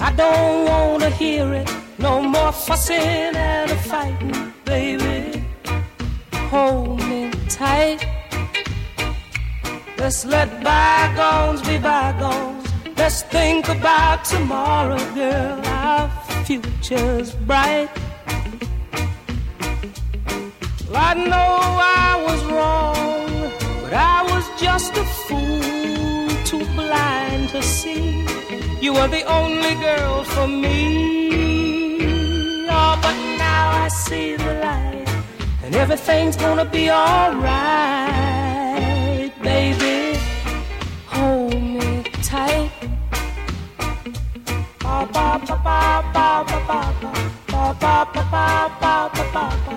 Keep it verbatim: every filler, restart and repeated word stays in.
I don't wanna hear it. No more fussing and a fighting, baby. Hold me tight. Let's let bygones be bygones. Let's think about tomorrow, girl. Our future's bright. I know I was wrong, but I was just a fool, too blind to see you were the only girl for me. Oh, but now I see the light, and everything's gonna be alright, baby. Hold me tight. Ba ba ba ba ba ba ba ba ba ba ba ba ba ba.